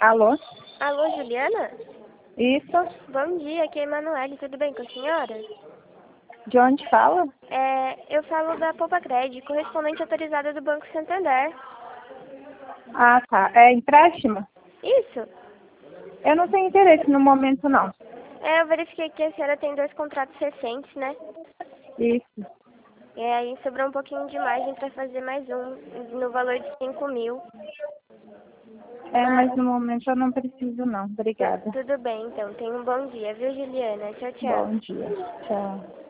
Alô? Alô, Juliana? Isso? Bom dia, aqui é a Emanuele, tudo bem com a senhora? De onde fala? Eu falo da Poupa Crédito, correspondente autorizada do Banco Santander. Ah, tá. É empréstimo? Isso? Eu não tenho interesse no momento, não. Eu verifiquei que a senhora tem 2 contratos recentes, né? Isso. E aí sobrou um pouquinho de margem para fazer mais um, no valor de 5.000. Mas no momento eu não preciso, não. Obrigada. Tudo bem, então. Tenha um bom dia, viu, Juliana? Tchau, tchau. Bom dia. Tchau.